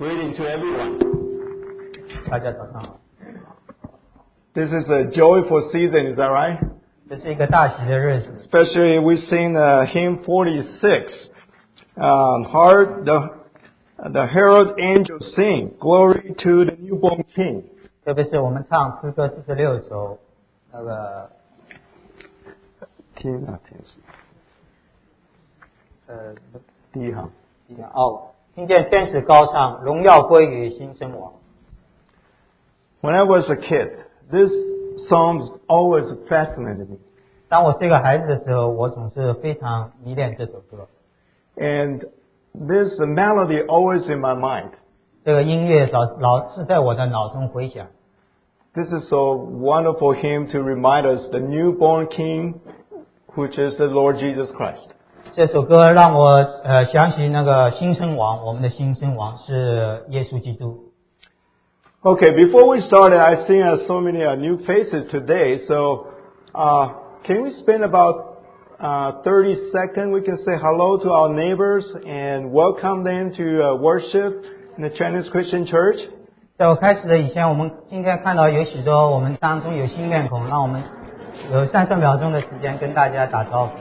Greeting to everyone. 大家早上好。 This is a joyful season, is that right? 这是一个大喜的日子， Especially we sing hymn 46. The herald angels sing, glory to the newborn King. 特别是我们唱诗歌46首，那个听第一行。 听见天使高唱，荣耀归于新生王。 When I was a kid, this song always fascinated me. 当我是一个孩子的时候，我总是非常迷恋这首歌。 And this melody always in my mind. 这个音乐老是在我的脑中回响。 This is so wonderful hymn to remind us the newborn King, which is the Lord Jesus Christ. 这首歌让我想起那个新生王，我们的新生王是耶稣基督。 Okay, before we started, I see so many new faces today. So, can we spend about 30 seconds? We can say hello to our neighbors and welcome them to worship in the Chinese Christian Church. 在我开始的以前，我们今天看到有许多我们当中有新面孔，让我们有30秒钟的时间跟大家打招呼。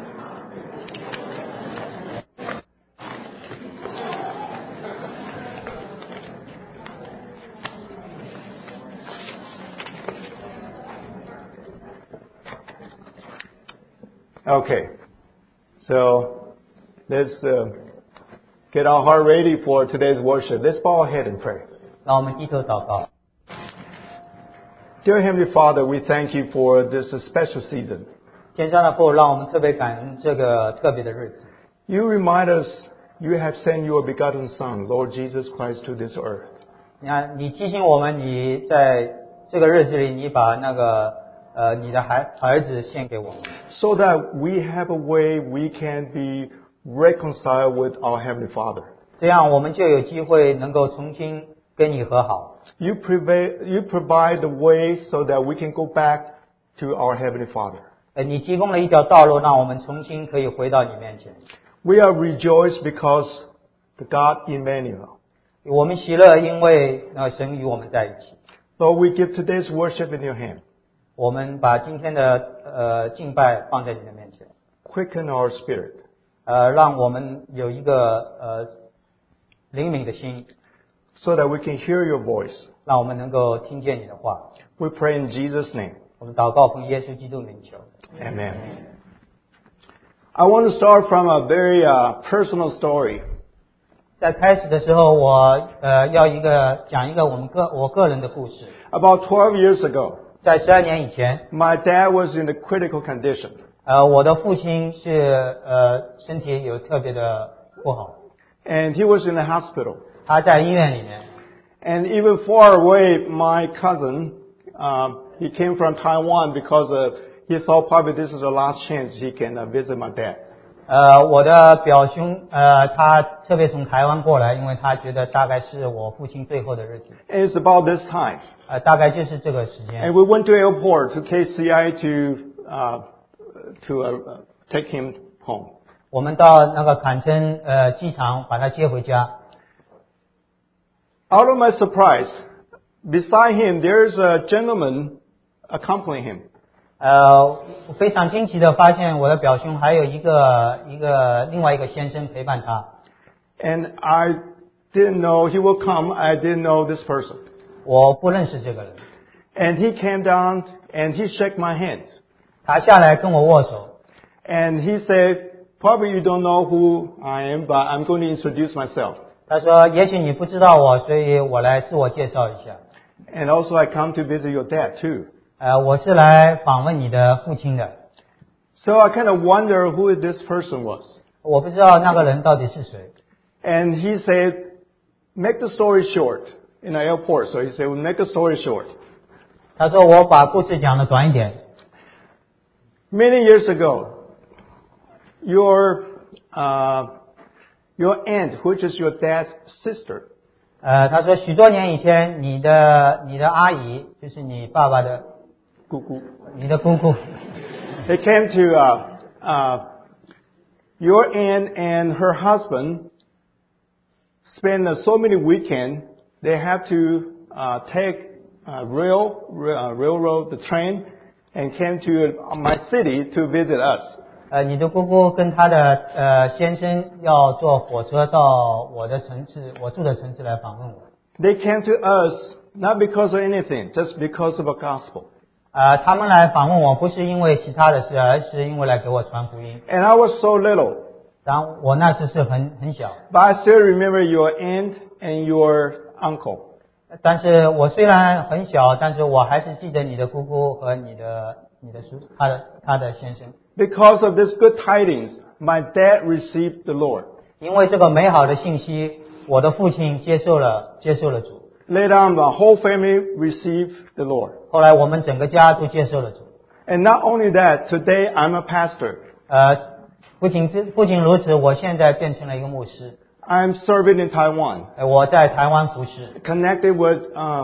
Okay, so let's get our heart ready for today's worship. Let's bow our head and pray. 让我们低头祷告。 Dear Heavenly Father, we thank you for this special season. 天上的父，让我们特别感恩这个特别的日子。 You remind us you have sent your begotten Son, Lord Jesus Christ, to this earth. 你提醒我们，你在这个日子里，你把那个你的儿子献给我们， So that we have a way we can be reconciled with our Heavenly Father. 这样我们就有机会能够重新跟你和好。 You provide the way so that we can go back to our Heavenly Father. 你提供了一条道路，让我们重新可以回到你面前。 We are rejoiced because the God Emmanuel. 我们喜乐，因为神与我们在一起。 Lord, we give today's worship in your hand. 我们把今天的敬拜放在你的面前， Quicken our spirit. 让我们有一个灵敏的心， So that we can hear your voice. 让我们能够听见你的话。 We pray in Jesus' name. 我们祷告奉耶稣基督名求。 Amen. I want to start from a very personal story. 在开始的时候，我要讲一个我个人的故事。 About 12 years ago, 在12年以前， my dad was in a critical condition. 我的父亲是身体有特别的不好， And he was in the hospital. 他在医院里面。 And even far away, my cousin, he came from Taiwan because he thought probably this is the last chance he can visit my dad. 我的表兄他特别从台湾过来，因为他觉得大概是我父亲最后的日子。 And it's about this time. 大概就是这个时间。 And we went to airport to KCI to take him home. 我们到那个坎城机场把他接回家。 Out of my surprise, beside him there's a gentleman accompanying him. 我非常惊奇的发现我的表兄还有另外一个先生陪伴他。 And I didn't know he will come. I didn't know this person. 我不认识这个人。 And he came down and he shook my hand. 他下来跟我握手。 And he said, probably you don't know who I am, but I'm going to introduce myself. 他说也许你不知道我，所以我来自我介绍一下。 And also I come to visit your dad too. 我是来访问你的父亲的。 So I kind of wonder who this person was. 我不知道那个人到底是谁。 And he said, make the story short in the airport. So he said, we'll make the story short. 他说我把故事讲得短一点。 Many years ago, your aunt, which is your dad's sister, 他说许多年以前，你的阿姨就是你爸爸的姑姑， 你的姑姑， they came to your aunt and her husband spend so many weekends. They have to take railroad, the train, and came to my city to visit us. 你的姑姑跟她的先生要坐火车到我住的城市来访问我。 They came to us not because of anything, just because of a gospel. 他们来访问我不是因为其他的事，而是因为来给我传福音。 And I was so little. 当我那时是很小。 But I still remember your aunt and your uncle. 但是我虽然很小，但是我还是记得你的姑姑和你的他的先生。 Because of this good tidings, my dad received the Lord. 因为这个美好的信息，我的父亲接受了主。 Later on, the whole family received the Lord. 后来我们整个家都接受了主。 And not only that, today I'm a pastor. 不仅如此，我现在变成了一个牧师。 I'm serving in Taiwan. 我在台湾服侍。 Connected with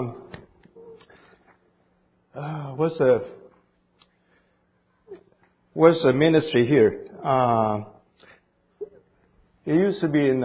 what's the ministry here? It used to be in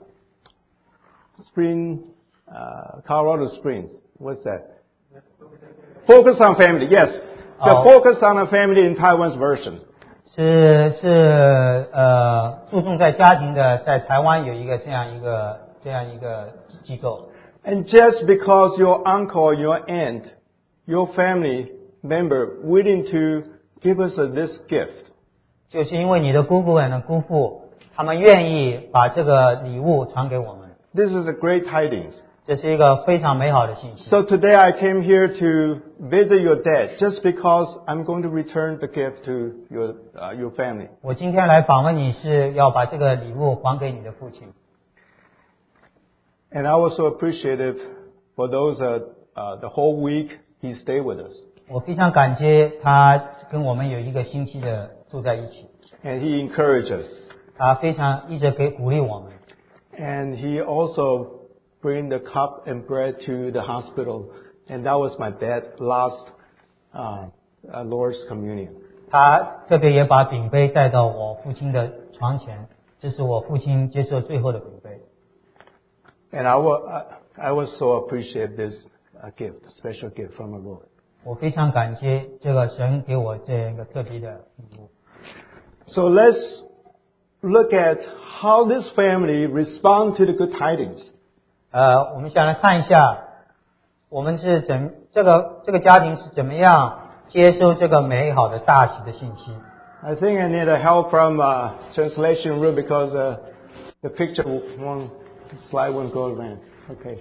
Colorado Springs. What's that? Focus on Family. Yes, the Focus on a Family in Taiwan's version. 是注重在家庭的，在台湾有一个这样一个机构。 And just because your uncle, your aunt, your family member willing to give us this gift. 就是因为你的姑姑和姑父，他们愿意把这个礼物传给我们。 This is a great tidings. 这是一个非常美好的信息。 So today I came here to visit your dad just because I'm going to return the gift to your family. 我今天来访问你是要把这个礼物还给你的父亲。 And I was so appreciative for those the whole week he stayed with us. 我非常感谢他跟我们有一个星期的住在一起。 And he encouraged us. 他非常一直鼓励我们。 And he also bring the cup and bread to the hospital, and that was my dad's last Lord's communion. 他特别也把饼杯带到我父亲的床前，这是我父亲接受最后的饼杯。 And I was so appreciate this gift, special gift from the Lord. 我非常感谢这个神给我这样一个特别的礼物。 So let's look at how this family respond to the good tidings. 我们想来看一下，我们是这个家庭是怎么样接收这个美好的大喜的信息。 I think I need a help from translation room because the picture slide won't go advance. Okay.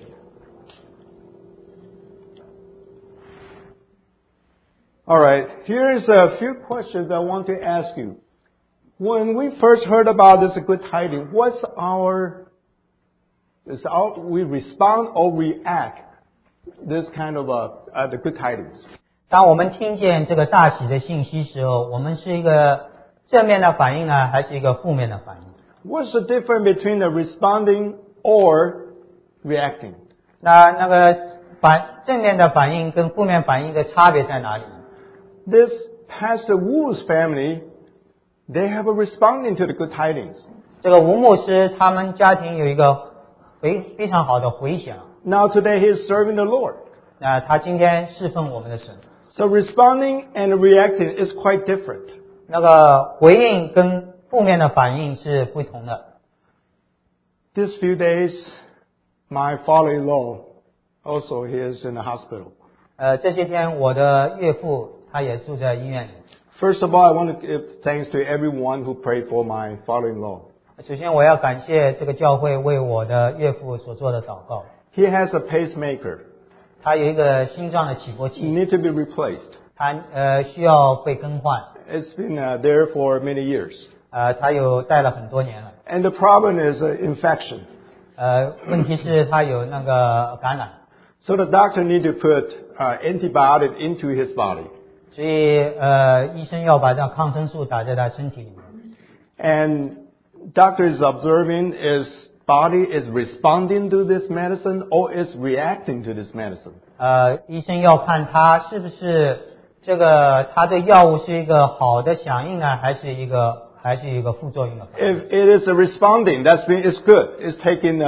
All right. Here's a few questions I want to ask you. When we first heard about this good tidings, we respond or react this kind of the good tidings? 当我们听见这个大喜的信息时候，我们是一个正面的反应呢，还是一个负面的反应？ What's the difference between the responding or reacting? 那个正面的反应跟负面反应的差别在哪里？ This Pastor Wu's family, they have a responding to the good tidings. 这个吴牧师他们家庭有一个非常好的回响。 Now today he is serving the Lord. 他今天侍奉我们的神。 So responding and reacting is quite different. 那个回应跟负面的反应是不同的。 These few days, my father-in-law also he is in the hospital. 这些天我的岳父他也住在医院里。 First of all, I want to give thanks to everyone who prayed for my father-in-law. 首先我要感谢这个教会为我的岳父所做的祷告。 He has a pacemaker. 他有一个心脏的起搏器。 Need to be replaced. 他需要被更换。 It's been there for many years. 他有戴了很多年了。 And the problem is infection. 问题是他有那个感染。 So the doctor need to put antibiotic into his body. 所以医生要把这抗生素打在他身体里面。 And doctor is observing his body is responding to this medicine or is reacting to this medicine. 医生要看他是不是这个他对药物是一个好的响应呢，还是一个副作用的。 If it is a responding, it's good. It's taking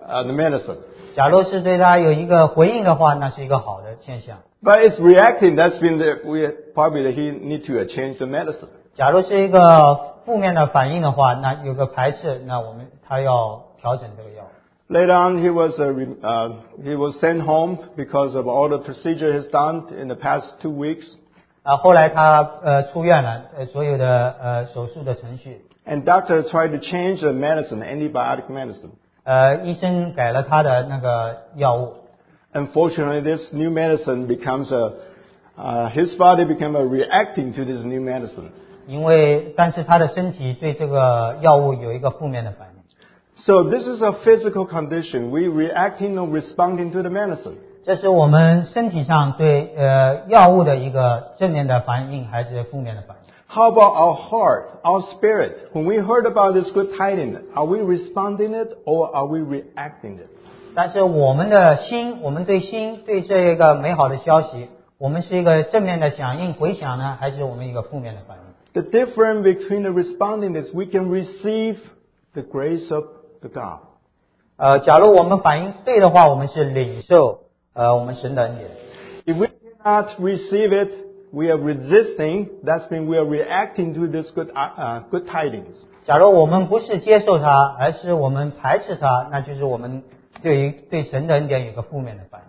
the medicine. 假如是对他有一个回应的话，那是一个好的现象。 But it's reacting. That's been probably he need to change the medicine. 假如是一个负面的反应的话，那有个排斥，那他要调整这个药。 Later on, he was sent home because of all the procedure he's done in the past 2 weeks. 后来他出院了，所有的手术的程序。 And doctor tried to change the medicine, antibiotic medicine. 医生改了他的那个药物。 Unfortunately, this new medicine his body became reacting to this new medicine. 但是他的身体对这个药物有一个负面的反应。 So this is a physical condition. We reacting or responding to the medicine. 这是我们身体上对药物的一个正面的反应还是负面的反应？ How about our heart, our spirit? When we heard about this good tidings, are we responding it or are we reacting it? 但是我们的心，我们对这个美好的消息，我们是一个正面的响应回响呢，还是我们一个负面的反应？ The difference between the responding is we can receive the grace of the God. 假如我们反应对的话，我们是领受我们神的恩典。 If we cannot receive it, we are resisting. That's mean we are reacting to this good tidings. 假如我们不是接受它，而是我们排斥它，那就是我们对神的恩典有个负面的反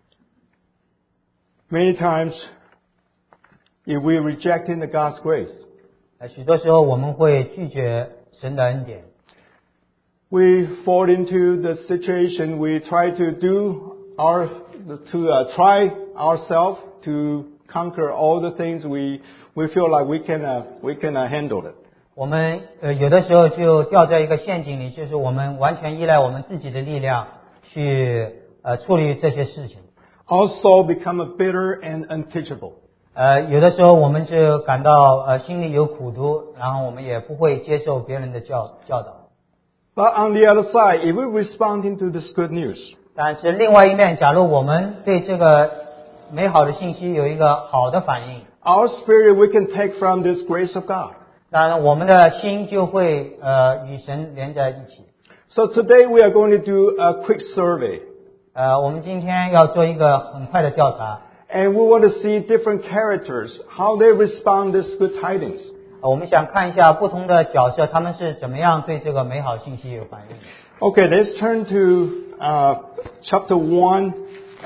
应。 Many times, if we are rejecting the God's grace, 许多时候我们会拒绝神的恩典。 we fall into the situation. We try to try ourselves to conquer all the things we feel like we can handle it. 我们有的时候就掉在一个陷阱里，就是我们完全依赖我们自己的力量去处理这些事情。 Our soul become bitter and unteachable. 有的时候我们就感到心里有苦毒，然后我们也不会接受别人的教导。 But on the other side, if we're responding to this good news, 但是另外一面，假如我们对这个美好的信息有一个好的反应， our spirit we can take from this grace of God. 当然我们的心就会与神连在一起。 So today we are going to do a quick survey. 我们今天要做一个很快的调查。 And we want to see different characters, how they respond to this good tidings. 我们想看一下不同的角色，他们是怎么样对这个美好信息有反应。 Okay, let's turn to chapter 1,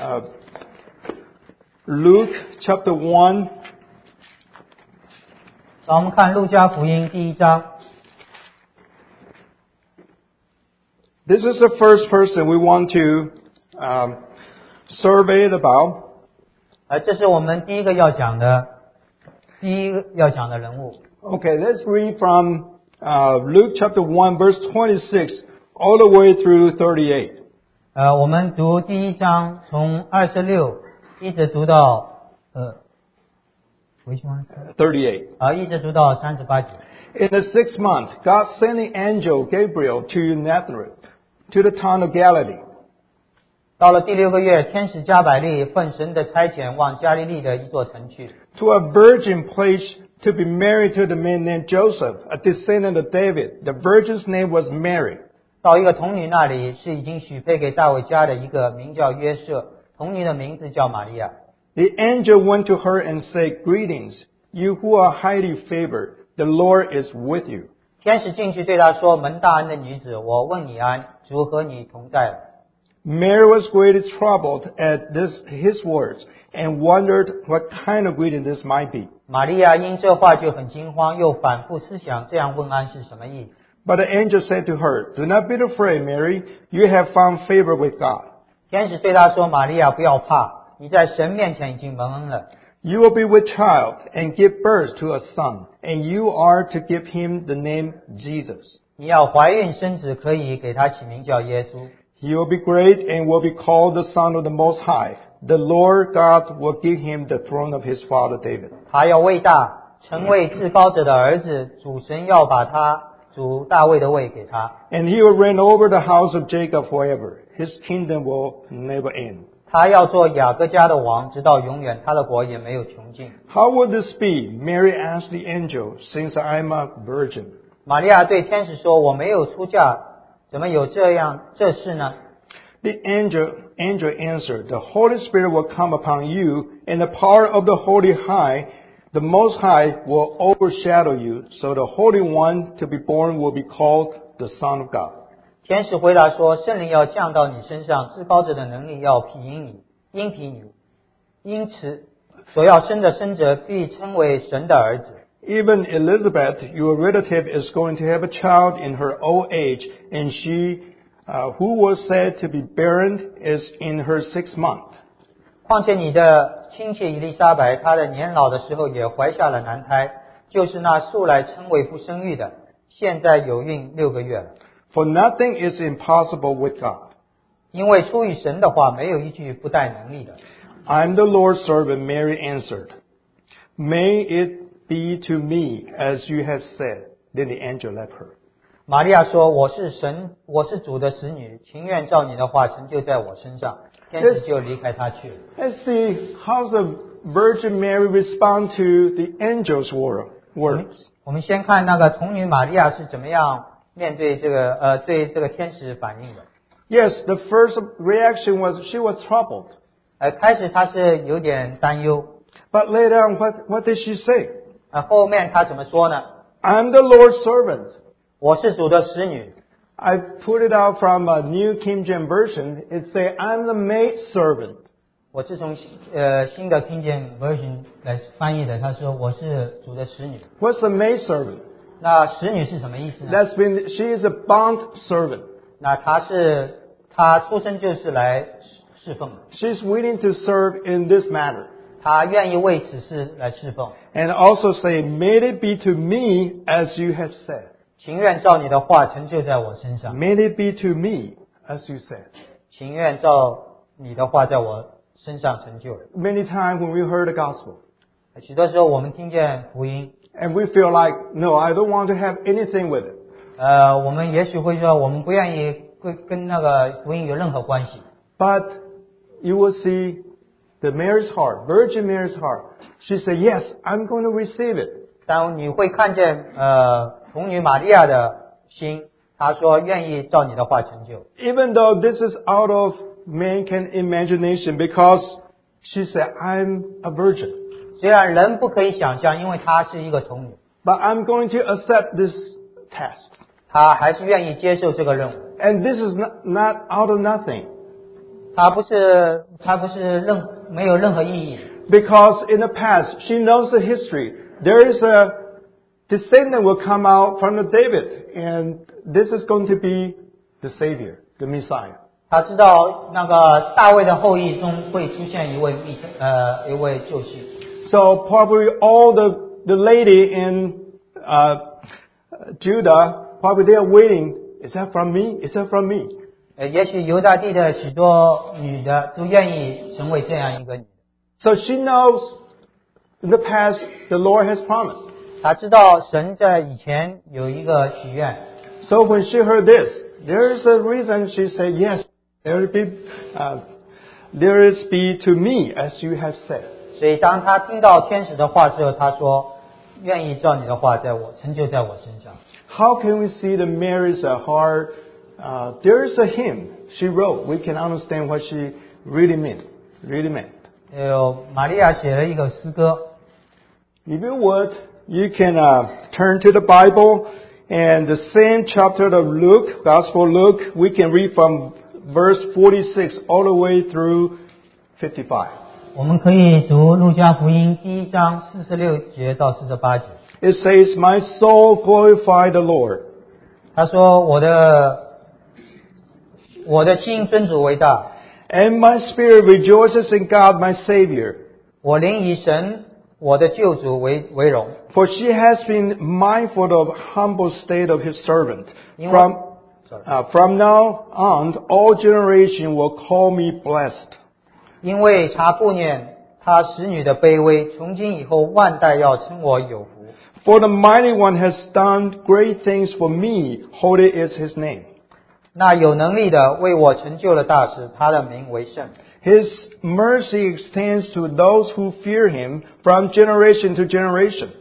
Luke chapter 1. 让我们看路加福音第1章。 This is the first person we want to survey about. 这是我们第一个要讲的人物。 Okay, let's read from Luke chapter 1, verse 26, all the way through 38. 我们读第1章，从26一直读到 38. 一直读到38节。 In the 6th month, God sent the angel Gabriel to Nazareth, to the town of Galilee. 到了第6个月，天使加百利奉神的差遣往加利利的一座城去， To a virgin placed to be married to the man named Joseph, a descendant of David. The virgin's name was Mary. 到一个童女那里，是已经许配给大卫家的一个名叫约瑟，童女的名字叫玛利亚。 The angel went to her and said, Greetings, you who are highly favored. The Lord is with you. 天使进去对她说：“门大恩的女子，我问你安，主和你同在了。” Mary was greatly troubled at his words and wondered what kind of greeting this might be. 玛利亚因这话就很惊慌，又反复思想这样问安是什么意思。 But the angel said to her, Do not be afraid, Mary. You have found favor with God. 天使对她说：“玛利亚，不要怕，你在神面前已经蒙恩了。 You will be with child and give birth to a son, and you are to give him the name Jesus. 你要怀孕生子，可以给他起名叫耶稣。 He will be great and will be called the Son of the Most High. The Lord God will give him the throne of his father David. 他要伟大，成为至高者的儿子。主神要把主大卫的位给他。 And he will reign over the house of Jacob forever. His kingdom will never end. 他要做雅各家的王，直到永远，他的国也没有穷尽。 How will this be? Mary asked the angel, since I am a virgin. 玛利亚对天使说：“我没有出嫁，怎么有这事呢？” The angel answered, The Holy Spirit will come upon you, and the power of the the Most High will overshadow you, so the Holy One to be born will be called the Son of God. 天使回答说，圣灵要降到你身上，至高者的能力要应凭你，因此所要生的生者必称为神的儿子。 Even Elizabeth, your relative, is going to have a child in her old age, and she, who was said to be barren, is in her 6th month. 况且你的亲戚以利沙白，她的年老的时候也怀下了男胎，就是那素来称为不生育的，现在有孕6个月了。 For nothing is impossible with God. 因为出于神的话，没有一句不带能力的。 I am the Lord's servant, Mary answered. May it be to me as you have said. Then the angel left her. 玛利亚说：“我是主的使女，情愿照你的话成就在我身上。”天使就离开她去了。 Let's see how the Virgin Mary respond to the angel's words. 我们先看那个童女玛利亚是怎么样面对对这个天使反应的。 Yes, the first reaction was she was troubled. 开始她是有点担忧。 But later on, what did she say? 后面她怎么说呢？ I'm the Lord's servant. 我是主的使女。 I put it out from a New King James Version. It say, I'm the maid servant. 我是从新的 King James Version 来翻译的。他说我是主的使女。 What's a maid servant? 那使女是什么意思呢？ She is a bond servant. 那她出生就是来侍奉的。 She's willing to serve in this matter. 她愿意为此事来侍奉。 And also say, may it be to me as you have said. 情愿照你的话成就在我身上。 May it be to me as you said. 情愿照你的话在我身上成就。 Many times when we heard the gospel. 许多时候我们听见福音。 And we feel like, no, I don't want to have anything with it. 我们也许会说，我们不愿意跟那个福音有任何关系。 But you will see the Mary's heart, Virgin Mary's heart. She said, yes, I'm going to receive it. 但你会看见童女玛利亚的心，她说愿意照你的话成就。 Even though this is out of mankind imagination, because she said, I'm a virgin. 虽然人不可以想象，因为她是一个童女。 But I'm going to accept this task. 她还是愿意接受这个任务。 And this is not out of nothing. 她不是没有任何意义。 Because in the past, she knows the history. There is a descendant will come out from the David, and this is going to be the Savior, the Messiah. 她知道那个大卫的后裔中会出现一位救世。 So probably all the lady in Judah, probably they are waiting. Is that from me? Is that from me? 也许犹大地的许多女的都愿意成为这样一个女的。 So she knows in the past the Lord has promised. 她知道神在以前有一个许愿。 So when she heard this, there is a reason she said, yes, there is be to me as you have said. 所以当她听到天使的话之后，她说愿意照你的话成就在我身上。 How can we see the Mary's heart? There is a hymn she wrote. We can understand what she really meant. Really meant. 玛利亚写了一个诗歌。 If you would, you can turn to the Bible and the same chapter of Luke, Gospel of Luke. We can read from verse 46 all the way through 55. 我们可以读路加福音1章46节到48节。 It says, "My soul glorify the Lord." 他说我的心尊主为大。 And my spirit rejoices in God my Savior. 我灵以神我的救主为荣。 For she has been mindful of humble state of his servant. 因为 From now on, all generation will call me blessed. 因为他顾念他使女的卑微，从今以后万代要称我有福。 For the mighty one has done great things for me. Holy is his name. 那有能力的为我成就了大事，他的名为圣。 His mercy extends to those who fear him from generation to generation.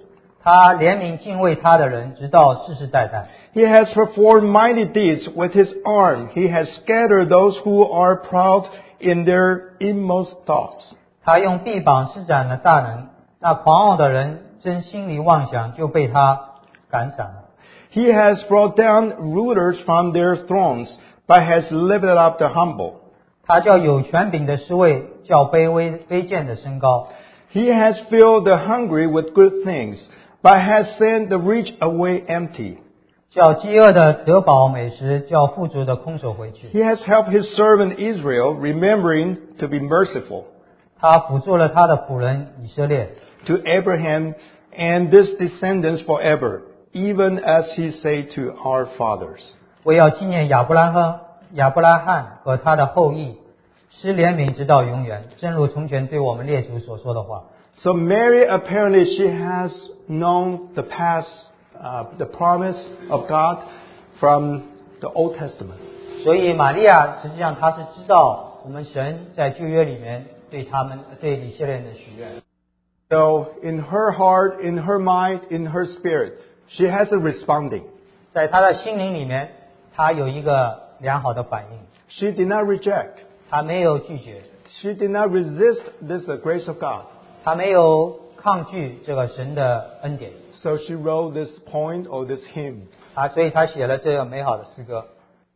他怜悯敬畏他的人，直到世世代代。 He has performed mighty deeds with his arm. He has scattered those who are proud in their inmost thoughts. 他用臂膀施展了大能，那狂傲的人真心里妄想，就被他赶散了。 He has brought down rulers from their thrones, but has lifted up the humble. 他叫有权柄的施位，叫卑贱的升高。 He has filled the hungry with good things, but has sent the rich away empty. 叫饥饿的得饱美食，叫富足的空手回去。 He has helped his servant Israel, remembering to be merciful 他辅助了他的仆人以色列， to Abraham and his descendants forever, even as he said to our fathers. 为要纪念亚伯拉罕和他的后裔，施怜悯直到永远，正如从前对我们列祖所说的话。 So Mary, apparently she has known the past, the promise of God from the Old Testament. 所以玛利亚实际上她是知道我们神在旧约里面对以色列人的许愿。 So in her heart, in her mind, in her spirit, she has a responding. 在她的心灵里面，她有一个良好的反应， She did not reject. 她没有拒绝， She did not resist this grace of God. 她没有抗拒这个神的恩典， So she wrote this poem or this hymn. 所以她写了这个美好的诗歌。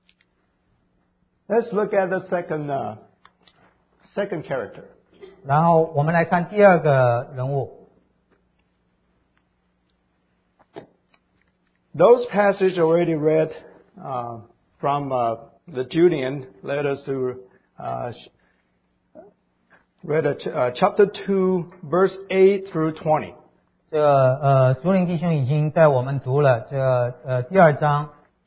Let's look at the second character. 然后我们来看第二个人物， Those passages already read from the Judean led us to read chapter 2, verse 8 through 20. 这个竹林弟兄已经带我们读了这个第二章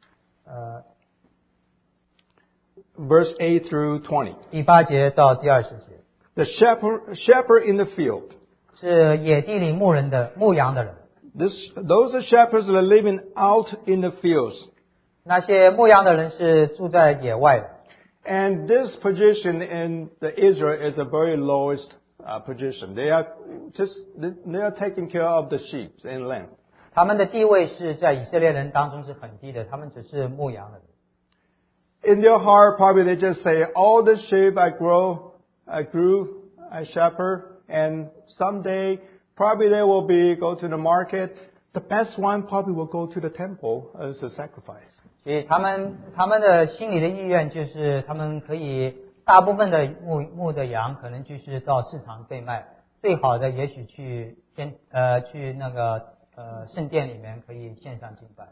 Verse 8 through 20. 第8节到第20节， The shepherd in the field. 是野地里牧羊的人。 Those are shepherds that are living out in the fields. 那些牧羊的人是住在野外的， And this position in the Israel is a very lowest position. They are taking care of the sheep and lamb. 他们的地位是在以色列人当中是很低的，他们只是牧羊的人。 In their heart, probably they just say, all the sheep I grew, I shepherd, and someday probably they will go to the market. The best one probably will go to the temple as a sacrifice. 所以他们的心里的意愿就是他们可以大部分的牧的羊可能就是到市场被卖，最好的也许去那个圣殿里面可以献上敬拜。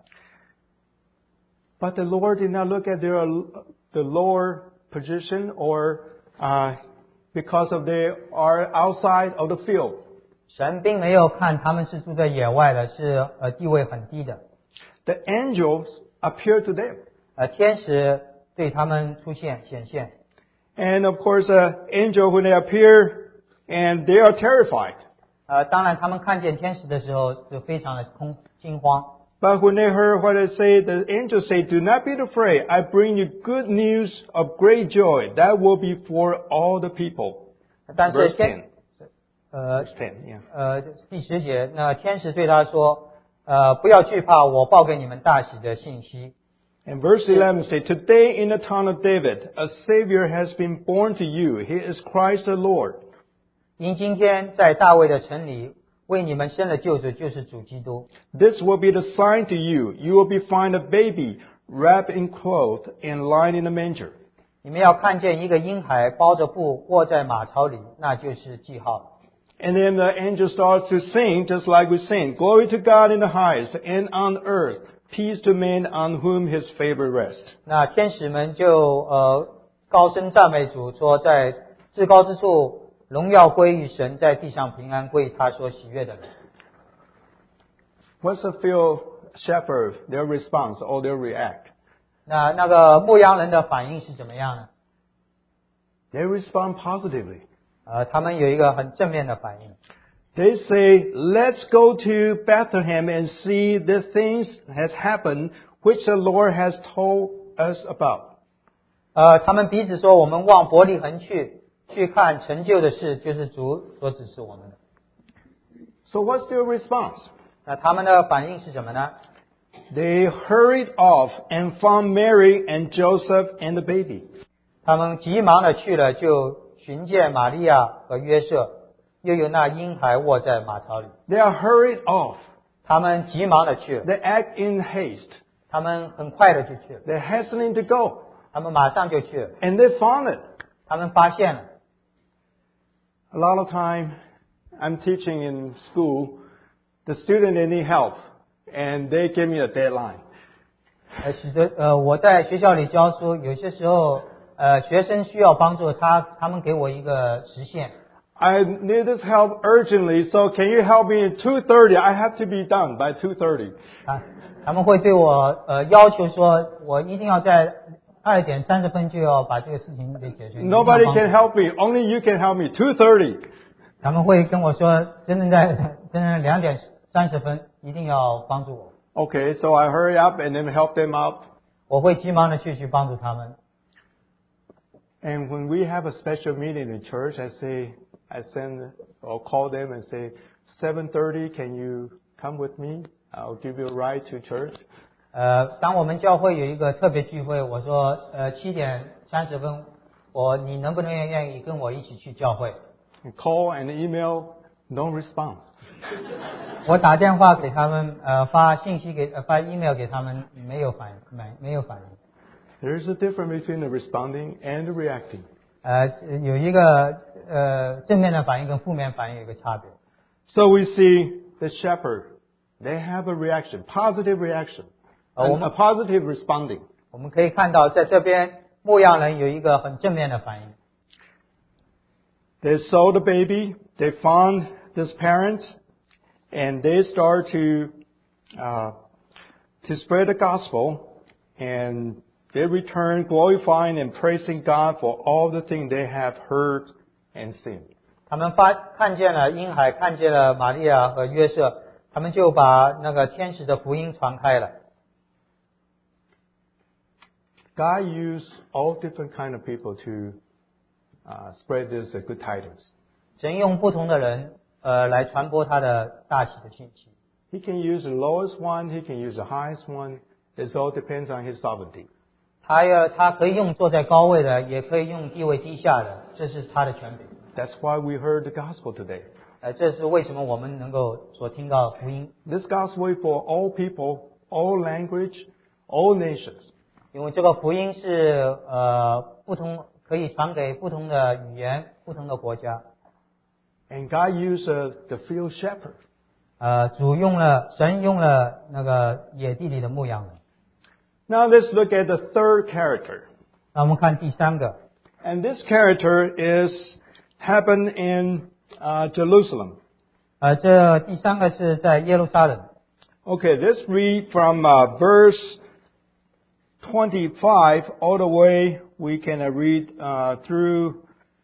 But the Lord did not look at the lower position or because of they are outside of the field. 神并没有看他们是住在野外的，是地位很低的。 The angels appeared to them. 天使对他们显现。 And of course, angel when they appear and they are terrified. 当然他们看见天使的时候就非常的惊慌。 But when they heard what I say, the angels say, do not be afraid. I bring you good news of great joy that will be for all the people. 但是 Verse 10. verse 10, yeah. 第10节，那天使对他说，不要惧怕，我报给你们大喜的信息。 And verse 11 say, today in the town of David, a Savior has been born to you. He is Christ the Lord. 因今天在大卫的城里为你们生了救主，就是主基督。 This will be the sign to you. You will be find a baby wrapped in cloth and lying in a manger. 你们要看见一个婴孩包着布卧在马槽里，那就是记号。 And then the angel starts to sing just like we sing. Glory to God in the highest and on earth. Peace to men on whom his favor rests. 那天使们就高声赞美主，说在至高之处荣耀归于神，在地上平安归于他所喜悦的人。 What's the field shepherd, their response or their react? 那个牧羊人的反应是怎么样呢？ They respond positively. 他们有一个很正面的反应。 They say, let's go to Bethlehem and see the things has happened which the Lord has told us about. 他们彼此说，我们往伯利恒去看成就的事，就是主所指示我们的。 So what's their response? 那他们的反应是什么呢？ They hurried off and found Mary and Joseph and the baby. 他们急忙的去了，就寻见玛利亚和约瑟，又有那婴孩卧在马槽里。 They are hurried off. 他们急忙的去了， They act in haste. 他们很快的就去了， They're hastening to go. 他们马上就去了， And they found it. 他们发现了。 A lot of time, I'm teaching in school. The student they need help, and they give me a deadline. 我在学校里教书，有些时候学生需要帮助，他们给我一个时限。 I need this help urgently, so can you help me at 2:30? I have to be done by 2:30. 他们会对我要求说，我一定要在2:30就要把这个事情给解决。 Nobody can help me. Only you can help me. 2:30. 他们会跟我说，真正2:30一定要帮助我。 Okay, so I hurry up and then help them out. 我会急忙的去帮助他们。 And when we have a special meeting in church, I send or call them and say, 7:30, can you come with me? I'll give you a ride to church. 当我们教会有一个特别聚会，我说7:30，你能不能愿意跟我一起去教会？ And call and email, no response. 我打电话给他们，发信息发 email 给他们，没有反应。 There is a difference between the responding and the reacting. 有一个正面的反应跟负面反应有一个差别。 So we see the shepherd. They have a reaction, positive reaction, and a positive responding. 我们可以看到，在这边牧羊人有一个很正面的反应。 They saw the baby, they found his parents, and they start to spread the gospel, and they return glorifying and praising God for all the things they have heard and seen. 他们看见了婴孩，看见了玛利亚和约瑟，他们就把那个天使的福音传开了。 God used all different kind of people to spread this good tidings. 神用不同的人来传播他的大喜的信息。 He can use the lowest one, he can use the highest one. It all depends on his sovereignty. 他可以用坐在高位的，也可以用地位低下的，这是他的权柄。 That's why we heard the gospel today. 这是为什么我们能够所听到福音， This gospel is for all people, all language, all nations. 因为这个福音是不同，可以传给不同的语言、不同的国家。 And God used the field shepherd. 神用了那个野地里的牧羊人。 Now let's look at the third character. 那我们看第三个， And this character happened in Jerusalem. 这第三个是在耶路撒冷。 Okay, let's read from verse 25 all the way. We can read through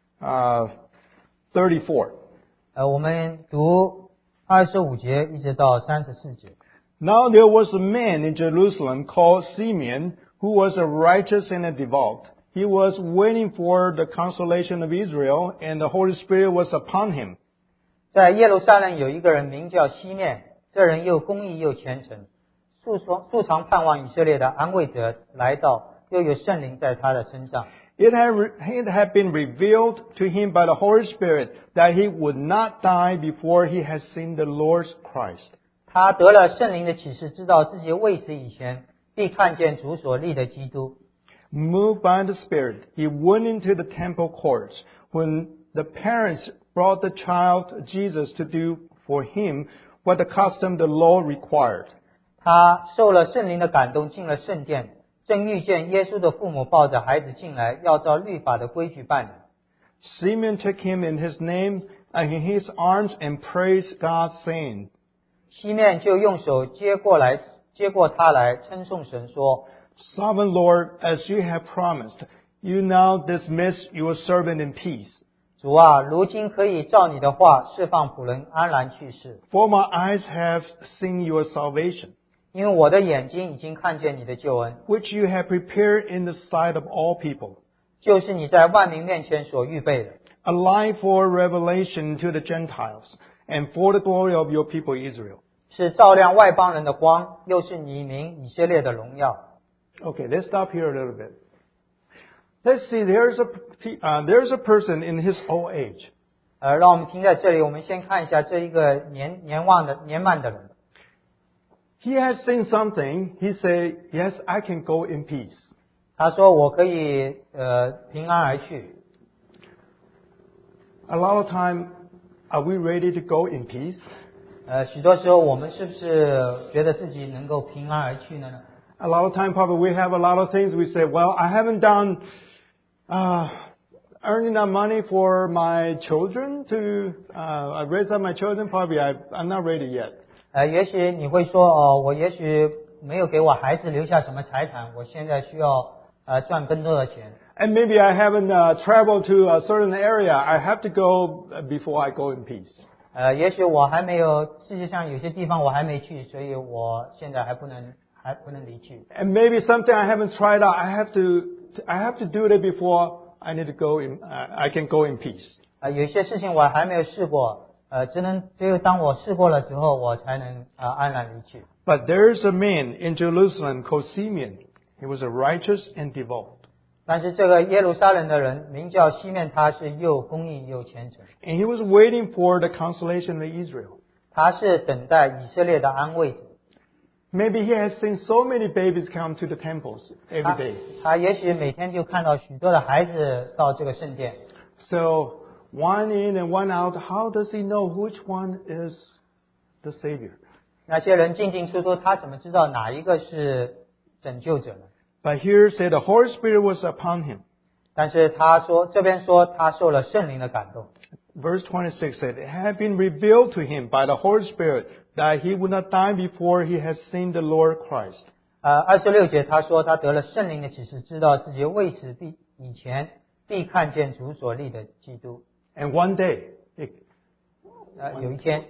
34. 我们读25节一直到34节。 Now there was a man in Jerusalem called Simeon, who was a righteous and a devout. He was waiting for the consolation of Israel, and the Holy Spirit was upon him. 在耶路撒冷有一个人名叫西面，这人又公义又虔诚，素常盼望以色列的安慰者来到，又有圣灵在他的身上。 It had been revealed to him by the Holy Spirit that he would not die before he had seen the Lord's Christ. 他得了圣灵的启示，知道自己未死以前必看见主所立的基督。 Moved by the Spirit, he went into the temple courts. When the parents brought the child Jesus to do for him what the custom the law required. 他受了圣灵的感动，进了圣殿，正遇见耶稣的父母抱着孩子进来，要照律法的规矩办理。 Simeon took him in his arms and praised God, saying, 西面就用手接过他来，称颂神说： Sovereign Lord, as you have promised, you now dismiss your servant in peace. 主啊，如今可以照你的话释放仆人安然去世， For my eyes have seen your salvation, 因为我的眼睛已经看见你的救恩， which you have prepared in the sight of all people, 就是你在万民面前所预备的， a light for revelation to the Gentiles, and for the glory of your people Israel. 是照亮外邦人的光，又是你民以色列的荣耀。 Okay, let's stop here a little bit. Let's see, there's a person in his old age. 让我们停在这里，我们先看一下这一个年迈的人。 He has seen something. He said, yes, I can go in peace. 他说我可以平安而去。 A lot of time, are we ready to go in peace? 许多时候我们是不是觉得自己能够平安而去呢？ A lot of time, probably we have a lot of things. We say, well, I haven't done earning enough money for my children to raise up my children. Probably I'm not ready yet. 也许你会说我也许没有给我孩子留下什么财产，我现在需要赚更多的钱。 And maybe I haven't traveled to a certain area. I have to go before I go in peace. 也许我还没有，世界上有些地方我还没去，所以我现在还不能离去。 And maybe something I haven't tried out. I have to do it before I need to go in. I can go in peace. 有些事情我还没有试过，只有当我试过了之后，我才能安然离去。 But there's a man in Jerusalem called Simeon. He was a righteous and devout. 但是这个耶路撒冷的人名叫西面，他是又公义又虔诚， And he was waiting for the consolation of Israel. 他是等待以色列的安慰者。 Maybe he has seen so many babies come to the temples every day. 他也许每天就看到许多的孩子到这个圣殿， So one in and one out. How does he know which one is the Savior? 那些人进进出出，他怎么知道哪一个是拯救者呢？ But here said the Holy Spirit was upon him. 但是他说这边说他受了圣灵的感动。 Verse 26 said, it had been revealed to him by the Holy Spirit that he would not die before he had seen the Lord Christ. 26节他说他得了圣灵的启示，知道自己未死以前必看见主所立的基督。 And one day, 有一天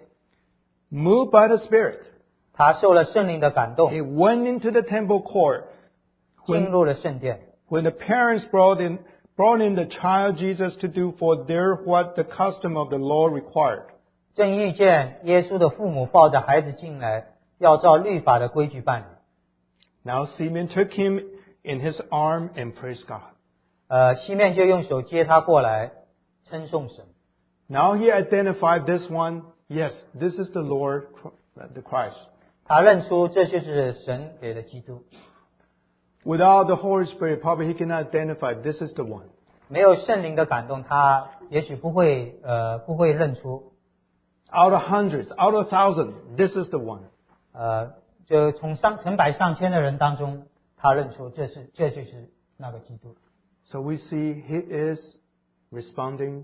moved by the Spirit, 他受了圣灵的感动， he went into the temple court 进入了圣殿。 when the parents brought in the child Jesus to do for their what the custom of the law required. 正遇见耶稣的父母抱着孩子进来，要照律法的规矩办理。 Now Simeon took him in his arm and praised God. 西面就用手接他过来，称颂神。 Now he identified this one. Yes, this is the Lord, the Christ. 他认出这就是神给的基督。 Without the Holy Spirit, probably he cannot identify this is the one. 没有圣灵的感动，他也许不会认出。 Out of hundreds, out of thousands, this is the one. 就从成百上千的人当中，他认出这就是那个基督。 So we see he is responding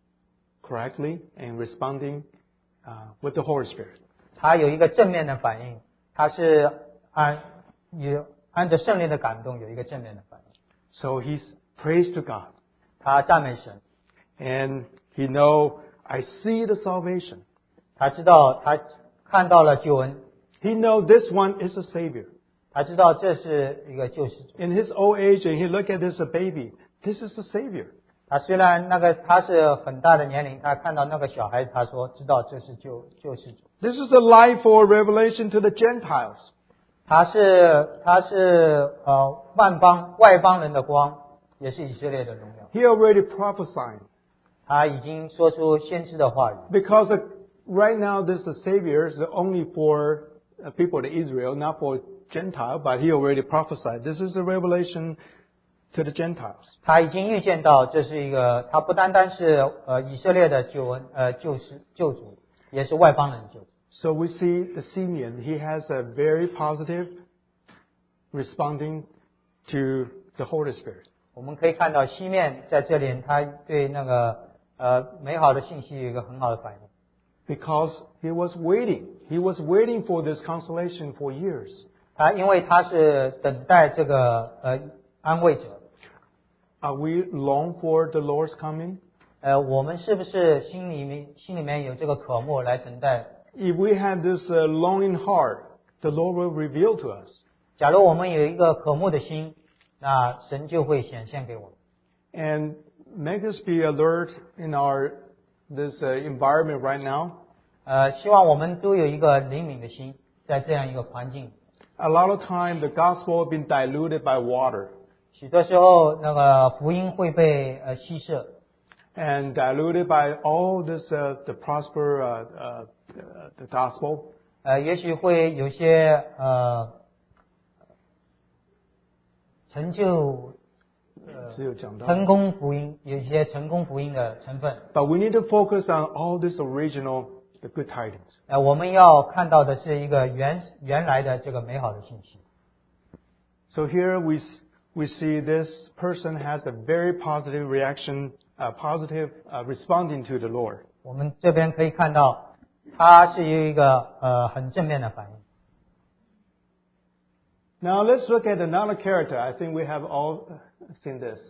correctly and responding with the Holy Spirit. 他有一个正面的反应，他是按着圣灵的感动有一个正面的反应。 So he's praised to God. 他赞美神， And he know, I see the salvation. 他知道他看到了救恩， He know this one is a Savior. 他知道这是一个救世主。 In his old age, and he look at this a baby. This is a Savior. 他虽然他是很大的年龄，他看到那个小孩子，他说知道这是救世主。 This is the light for revelation to the Gentiles. 他是外邦人的光，也是以色列的荣耀。 He already prophesied. 他已经说出先知的话语。 Because right now this Savior is only for people of Israel, not for Gentile, but he already prophesied. This is a revelation to the Gentiles. 他已经预见到这是一个，他不单单是以色列的救恩，救主，也是外邦人的救主。 So we see the Simeon, he has a very positive responding to the Holy Spirit. 我们可以看到西面在这里，他对那个美好的信息有一个很好的反应。 Because he was waiting for this consolation for years. 因为他是等待这个安慰者。 Are we long for the Lord's coming? 我们是不是心里面有这个渴慕来等待？ If we have this longing heart, the Lord will reveal to us. 假如我们有一个渴慕的心，那神就会显现给我们。 And make us be alert in this environment right now. 希望我们都有一个灵敏的心，在这样一个环境。 A lot of time the gospel has been diluted by water 许多时候，那个福音会被稀释， and diluted by all this the prosper the gospel. 也许会有些成就只有讲到成功福音，有一些成功福音的成分。 But we need to focus on all this original, the good tidings. 我们要看到的是一个原来的这个美好的信息。 So here we see this person has a very positive reaction, positive responding to the Lord. 我们这边可以看到，他是有一个很正面的反应。 Now let's look at another character. I think we have all seen this.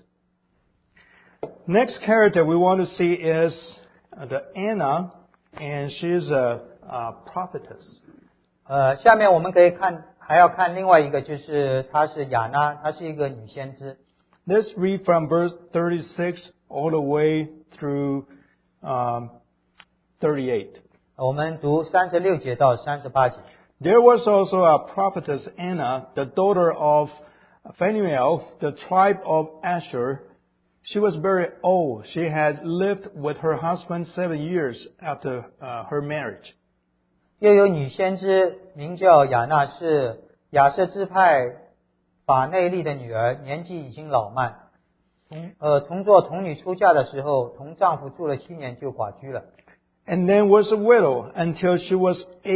Next character we want to see is the Anna, and she's a prophetess. 下面我们可以看，还要看另外一个，就是她是雅娜，她是一个女先知。 Let's read from verse 36 all the way through 38. 我们读36节到38节。 There was also a prophetess Anna, the daughter of Phanuel, the tribe of Asher. She was very old. She had lived with her husband 7 years after her marriage. 又有女先知名叫雅娜，是亚舍支派法内利的女儿，年纪已经老迈。同做童女出嫁的时候，同丈夫住了7年就寡居了。 And then was a widow until she was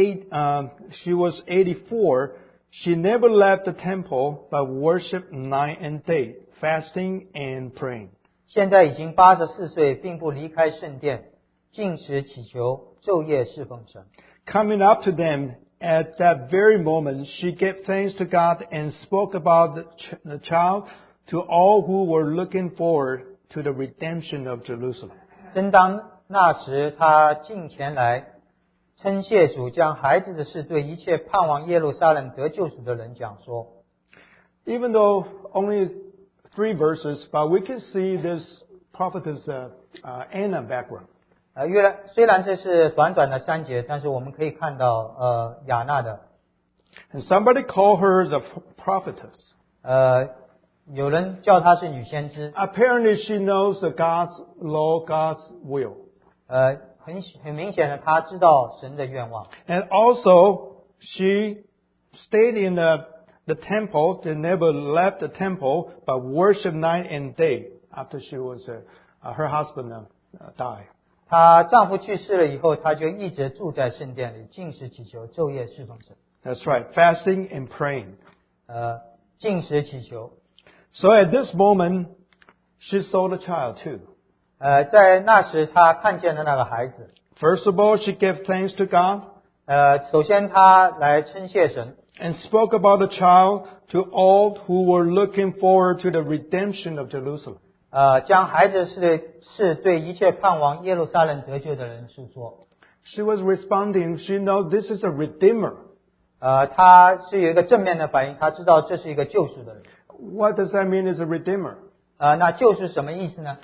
84. She never left the temple but worshipped night and day, fasting and praying. 现在已经84岁，并不离开圣殿，禁食祈求，昼夜侍奉神。 Coming up to them at that very moment, she gave thanks to God and spoke about the child to all who were looking forward to the redemption of Jerusalem. 正当那时，他近前来称谢主，将孩子的事对一切盼望耶路撒冷得救赎的人讲说。 Even though only 3 verses, but we can see this prophetess Anna background. 虽然这是短短的3节，但是我们可以看到雅娜的。 And somebody called her the prophetess. 有人叫她是女先知。 Apparently she knows the God's law, God's will. 很明显的，她知道神的愿望。 And also she stayed in the temple. They never left the temple, but worshiped night and day after she was her husband died. 她丈夫去世了以后，她就一直住在圣殿里，禁食祈求，昼夜侍奉神。 That's right, fasting and praying. 禁食祈求。 So at this moment, she saw the child too. 在那时，她看见了那个孩子。 First of all, she gave thanks to God. 首先，她来称谢神。 And spoke about the child to all who were looking forward to the redemption of Jerusalem. 将孩子是对一切盼望耶路撒冷得救的人诉说。 She was responding. She knows this is a redeemer. 她是有一个正面的反应，她知道这是一个救赎的人。 What does that mean? Is a redeemer? 那救赎什么意思呢？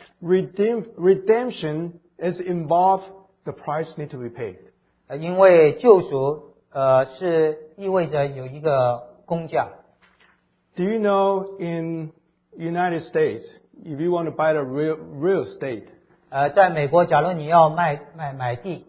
Redemption is involved. The price need to be paid. 因为救赎是意味着有一个工价。 Do you know in United States, if you want to buy the real estate, 在美国，假如你要买地，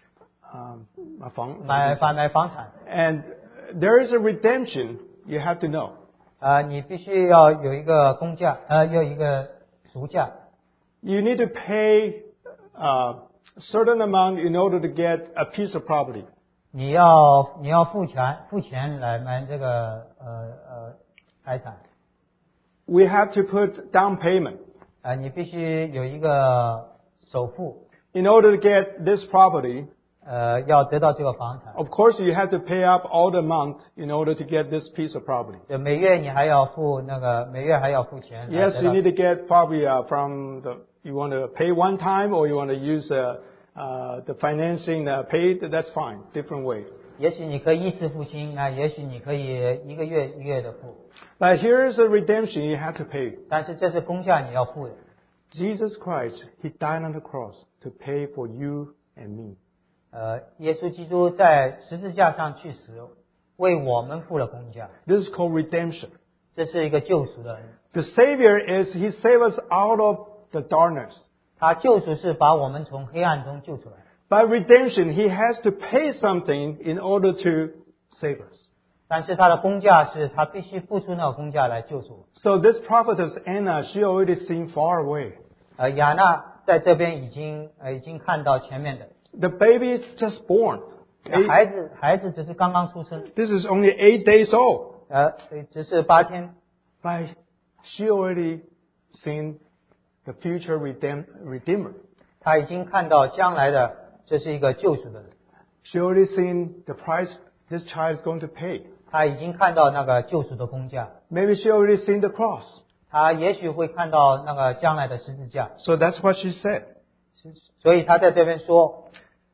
买房产， and there is a redemption, you have to know. 你必须要有一个工价，要一个赎价。 You need to pay a certain amount in order to get a piece of property. 你要付钱来买这个财产。 We have to put down payment. 你必须有一个首付。 In order to get this property, 要得到这个房产。 of course you have to pay up all the month in order to get this piece of property. 每月你还要付每月还要付钱。 Yes, you need to get probably from you want to pay one time or you want to use the financing paid. That's fine. Different way. 也许你可以一次付清，也许你可以一个月一个月的付。 But here is a redemption you have to pay. 但是这是工价你要付的。 Jesus Christ, He died on the cross to pay for you and me. 耶稣基督在十字架上去死，为我们付了工价。 This is called redemption. 这是一个救赎的恩。 The Savior is, He saved us out of the darkness. 他救赎是把我们从黑暗中救出来。 By redemption, He has to pay something in order to save us. 但是他的工价是他必须付出那个工价来救赎。 So this prophetess Anna, she already seen far away. 亚娜在这边已经看到前面的。 The baby is just born. 孩子只是刚刚出生， This is only 8 days old. 只是8天。 But she already seen the future redeemer. 他已经看到将来的，这是一个救赎的人。 She already seen the price this child is going to pay. 他已经看到那个救赎的工价。 Maybe she already seen the cross. 他也许会看到那个将来的十字架。 So that's what she said. 所以他在这边说，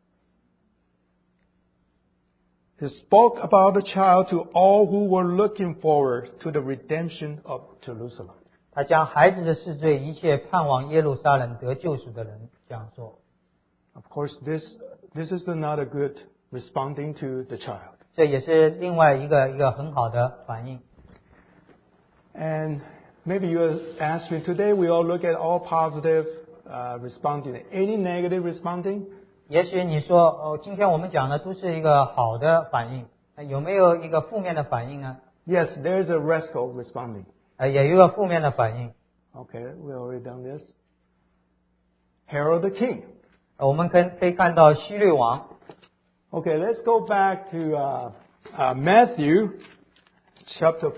He spoke about the child to all who were looking forward to the redemption of Jerusalem. 他将孩子的事对一切盼望耶路撒冷得救赎的人这样说。 Of course, this is another good responding to the child. 这也是另外一个很好的反应。 And maybe you ask me, today we all look at all positive responding. Any negative responding? 也许你说，今天我们讲的都是一个好的反应，有没有一个负面的反应呢？ Yes, there's a rascal responding. 也有一个负面的反应。 Okay, we already done this. Herod the king. 我们可以看到希律王。 Okay, let's go back to Matthew chapter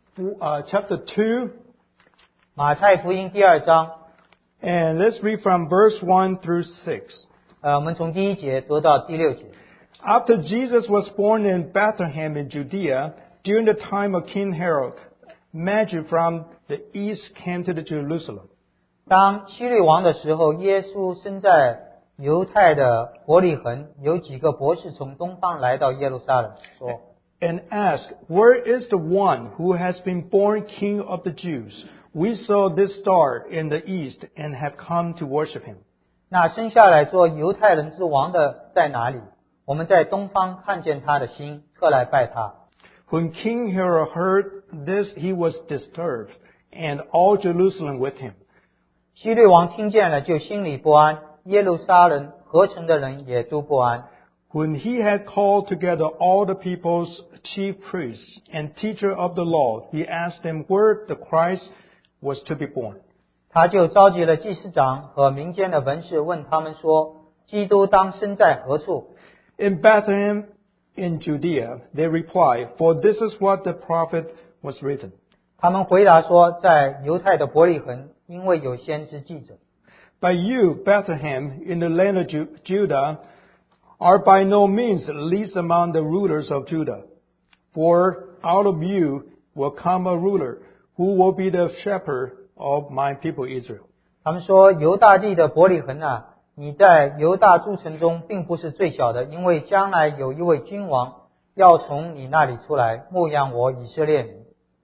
2. 马太福音第2章， And let's read from verse 1 through 6. 我们从第1节读到第6节。 After Jesus was born in Bethlehem in Judea, during the time of King Herod, Magi from the east came to Jerusalem. 当希律王的时候，耶稣生在犹太的伯利恒，有几个博士从东方来到耶路撒冷，说 And asked, Where is the one who has been born King of the Jews? We saw this star in the east and have come to worship him. 那生下来做犹太人之王的在哪里？我们在东方看见他的星，特来拜他。 When King Herod heard this, he was disturbed, and all Jerusalem with him. 希律王听见了，就心里不安；耶路撒冷合城的人也都不安。 When he had called together all the people's chief priests and teacher of the law, he asked them where the Christ was to be born. 他就召集了祭司长和民间的文士，问他们说：基督当生在何处？ In Bethlehem in Judea, they replied, For this is what the prophet was written. 他们回答说：在犹太的伯利恒，因为有先知记着。 But you, Bethlehem, in the land of Judah, are by no means least among the rulers of Judah. For out of you will come a ruler who will be the shepherd of my people Israel. 他们说：犹大地的伯利恒啊，你在犹大诸城中并不是最小的，因为将来有一位君王要从你那里出来，牧养我以色列民。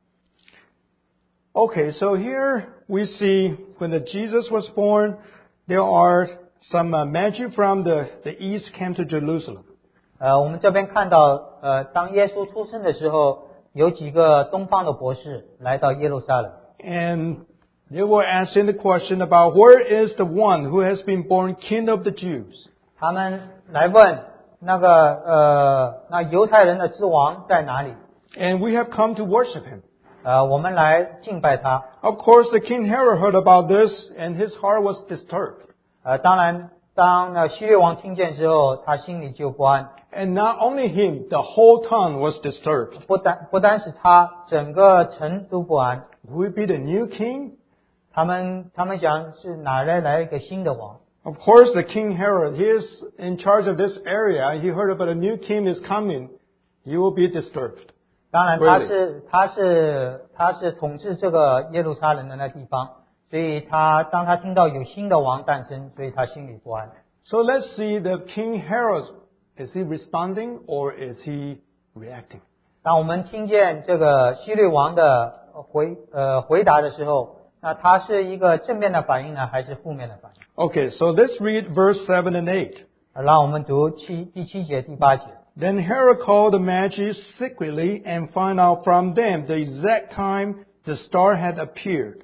Okay, so here we see when Jesus was born, there are some magi from the east came to Jerusalem. 我们这边看到，当耶稣出生的时候，有几个东方的博士来到耶路撒冷。 And they were asking the question about where is the one who has been born King of the Jews? 他们来问那犹太人的之王在哪里？ And we have come to worship him. 我们来敬拜他。 Of course, the King Herod heard about this and his heart was disturbed. 当然，当希律王听见之后，他心里就不安。 And not only him, the whole town was disturbed. 不单是他，整个城都不安。 Will he be the new king? 他们想是哪来一个新的王？ Of course, the King Herod, he is in charge of this area. He heard about a new king is coming. He will be disturbed. 当然，他是统治这个耶路撒冷的那地方，所以当他听到有新的王诞生，所以他心里不安。 So let's see the King Herod. Is he responding or is he reacting? 当我们听见这个希律王的回答的时候，那他是一个正面的反应呢，还是负面的反应？ Okay, so let's read verse 7 and 8. 让我们读第7节、第8节。 Then Herod called the Magi secretly and found out from them the exact time the star had appeared.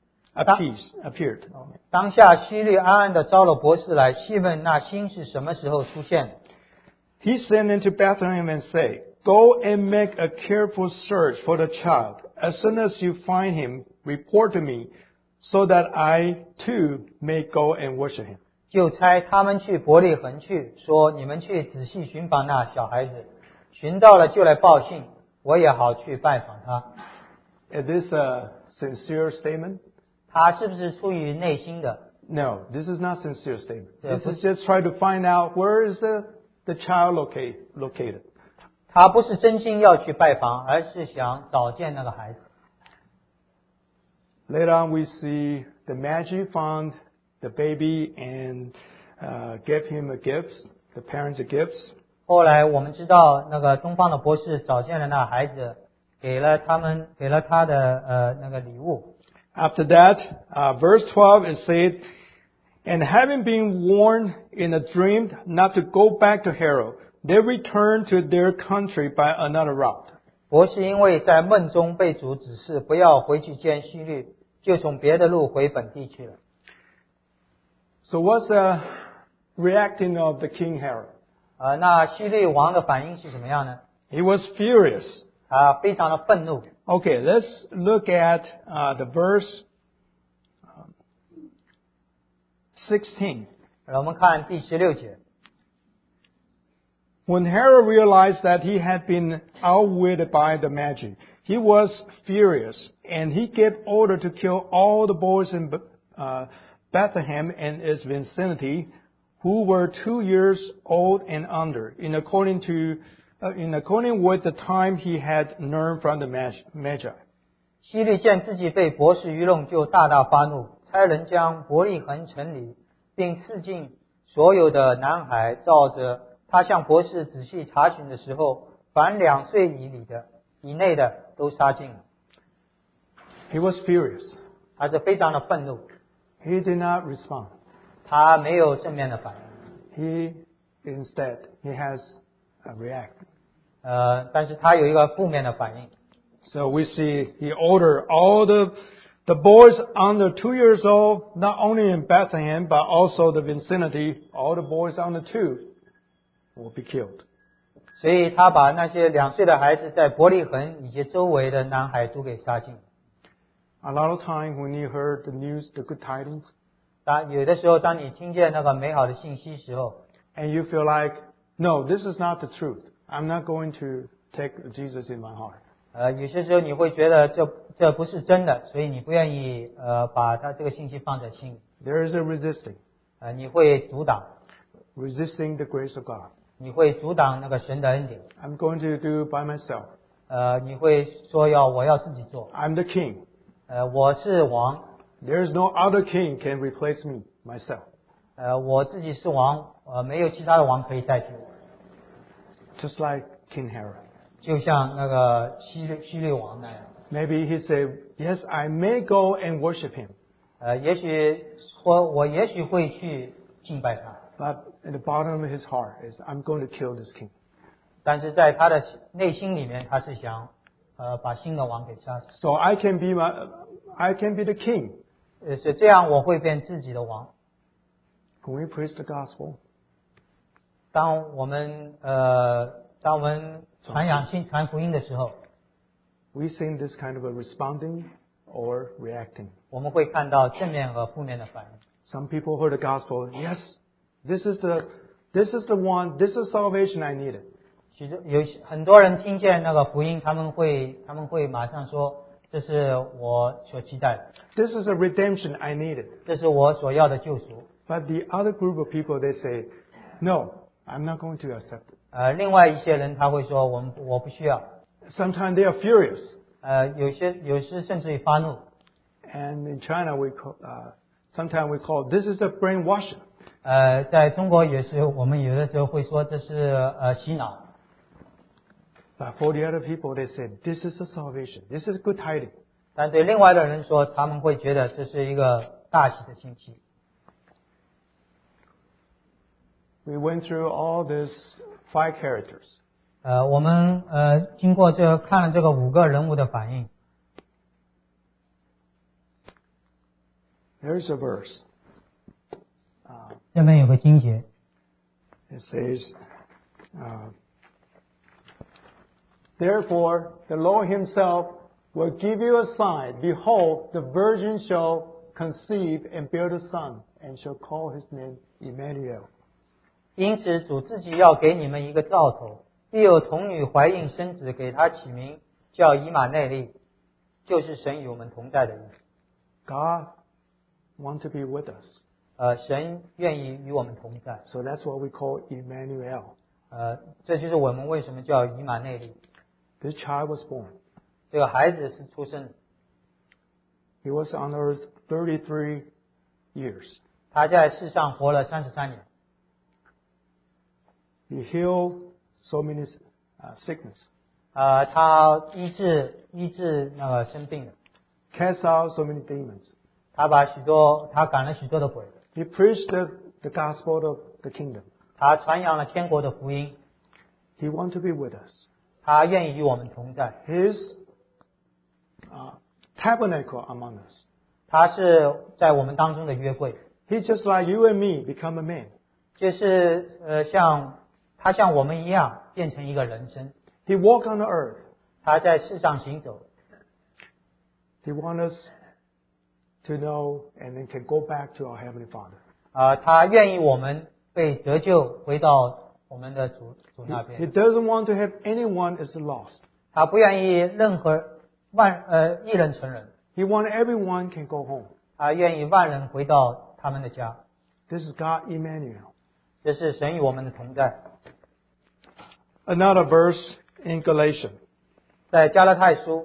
当下希律暗暗地招了博士来，细问那星是什么时候出现的。 He sent into Bethlehem and said, Go and make a careful search for the child. As soon as you find him, report to me, so that I too may go and worship him. 就差他们去伯利恒去，说你们去仔细寻访那小孩子，寻到了就来报信，我也好去拜访他。 Is this a sincere statement? 他是不是出于内心的？ No, this is not sincere statement. Yeah, This is just try to find out where is the child located. 他不是真心要去拜访，而是想找见那个孩子。 Later on, we see the Magi found the baby and gave him a gift, the parents a gifts. 后来我们知道，那个东方的博士找见了那孩子，给了他的那个礼物。 After that, verse 12 it said, And having been warned in a dream not to go back to Herod, they returned to their country by another route. 博士因为在梦中被主指示不要回去见希律，就从别的路回本地去了。 So what's the reacting of the King Herod? 那希律王的反应是什么样呢？ He was furious. 非常的愤怒。 Okay, let's look at the verse 16. 我们看第16节。 When Herod realized that he had been outwitted by the Magi, he was furious, and he gave order to kill all the boys in Bethlehem and its vicinity who were 2 years old and under, in according with the time he had learned from the Magi. 希律见自己被博士愚弄，就大大发怒，差人将伯利恒城里并四境所有的男孩，照着他向博士仔细查询的时候，凡2岁以内的都杀尽了。 He was furious. 他是非常的愤怒。 He did not respond. 他没有正面的反应。 Instead, he has a react. 但是他有一个负面的反应。 So we see he ordered all the boys under 2 years old, not only in Bethlehem, but also the vicinity, all the boys under 2 will be killed. 所以他把那些2岁的孩子在伯利恒以及周围的男孩都给杀尽。 A lot of time when you heard the news, the good tidings, 有的时候，当你听见那个美好的信息时候， and you feel like, no, this is not the truth. I'm not going to take Jesus in my heart. 有些时候你会觉得这不是真的，所以你不愿意把他这个信息放在心里。 There is a resisting, 你会阻挡 resisting the grace of God. 你会阻挡那个神的恩典。 I'm going to do by myself. 你会说我要自己做。 I'm the king. 我是王。 There is no other king can replace me, myself. 我自己是王，没有其他的王可以代替我。 Just like King Herod. 就像那个希律王那样。 Maybe he said, yes, I may go and worship him. 也许我也许会去敬拜他。 But in the bottom of his heart is, I'm going to kill this king. 但是在他的内心里面，他是想把新的王给杀死。 So I can be the king. 是这样，我会变自己的王。 When we preach the gospel, 当我们传福音的时候， we see this kind of a responding or reacting. 我们会看到正面和负面的反应。 Some people heard the gospel, yes, this is the one, this is salvation I needed. 其中有很多人听见那个福音，他们会马上说，这是我所期待的， This is a redemption I needed. 这是我所要的救赎。 But the other group of people, they say, no, I'm not going to accept it. 另外一些人他会说，我不需要。 Sometimes they are furious. 有时甚至于发怒。 And in China, sometimes we call this is a brainwashing. 在中国也是，我们有的时候会说这是洗脑。 But for the other people, they say, this is a salvation. This is good tidings. 但对另外的人说，他们会觉得这是一个大喜的信息。 We went through all these 5 characters. 我们经过看了这个5个人物的反应。 There's a verse. 这边有个经节。 It says, Therefore, the Lord himself will give you a sign. Behold, the virgin shall conceive and bear a son, and shall call his name Emmanuel. 因此，主自己要给你们一个兆头，必有童女怀孕生子，给他起名叫以马内利，就是神与我们同在的意思。 God wants to be with us. 神愿意与我们同在。 So that's what we call Emmanuel. 这就是我们为什么叫以马内利。 This child was born. 这个孩子是出生的。 He was on earth 33 years. 他在世上活了33年。 He healed so many sickness. 他医治那个生病的。 Cast out so many demons. 他赶了许多的鬼。 He preached the gospel of the kingdom. 他传扬了天国的福音。 He wants to be with us. 他愿意与我们同在。 His tabernacle among us. 他是在我们当中的约柜。 He just like you and me become a man. 就是他像我们一样变成一个人身。 He walked on the earth. 他在世上行走。 He wants us to know and then can go back to our Heavenly Father. 他愿意我们被得救，回到我们的主那边。 He doesn't want to have anyone is lost. 他不愿意任何一人成人。 He wants everyone can go home. 他愿意万人回到他们的家。 This is God Emmanuel. 这是神与我们的同在。 Another verse in Galatians. 在加拉太书。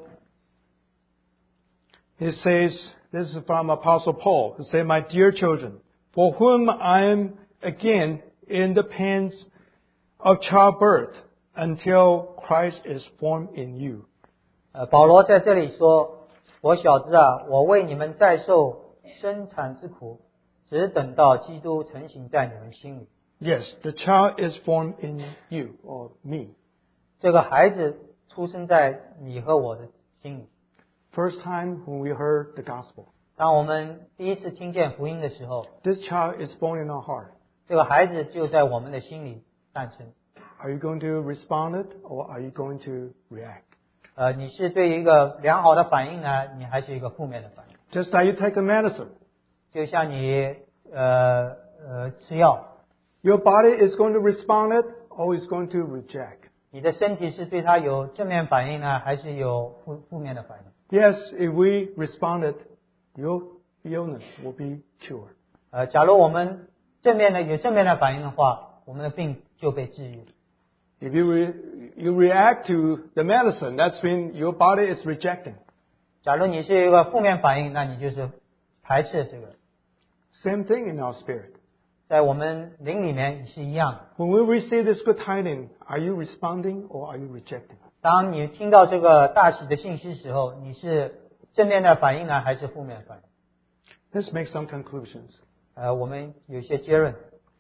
It says, this is from Apostle Paul. It says, My dear children, for whom I am again in the pains of childbirth until Christ is formed in you. 保罗在这里说，我小子啊，我为你们再受生产之苦，只等到基督成形在你们心里。 Yes, the child is formed in you or me. 这个孩子出生在你和我的心里。 First time when we heard the gospel. 当我们第一次听见福音的时候， This child is born in our heart. 这个孩子就在我们的心里诞生。 Are you going to respond it or are you going to react? 你是对一个良好的反应呢，你还是一个负面的反应？ Just like you take a medicine. 就像你吃药。 Your body is going to respond it or is going to reject. 你的身体是对它有正面反应呢，还是有负面的反应？ Yes, if we respond it, your illness will be cured. 假如我们有正面的反应的话，我们的病就被治愈。 If you react to the medicine, that's when your body is rejecting. 假如你是一个负面反应，那你就是排斥这个。 Same thing in our spirit. 在我们灵里面也是一样的。 When we receive this good tidings, are you responding or are you rejecting? 当你听到这个大喜的信息的时候，你是正面的反应呢，还是负面的反应？ Let's make some conclusions. 我们有一些结论。